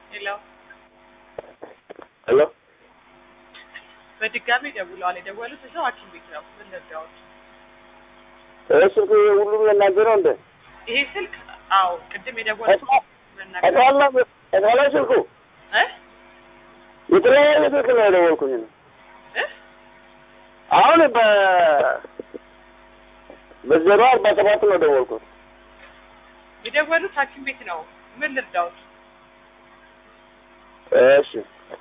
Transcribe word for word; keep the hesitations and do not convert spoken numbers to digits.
ሄሎ ሄሎ በድጋሚ ደውለዋል። የደወሉት እዛው ሐኪም ቤት ነው። ምን ልርዳዎት? ስልክ ሁሉም የእናንተ ነው እንዴ? ይሄ ስልክ? አዎ ቅድም የደወሉት እታላ እታላ ስልኩ እ የተለያየ ስልክ ነው የደወልኩኝ ነው። እ አሁን በ በዜሮ አርባ ሰባት ነው ደወልኩት። የደወሉት ሐኪም ቤት ነው። ምን ልርዳዎት? እሺ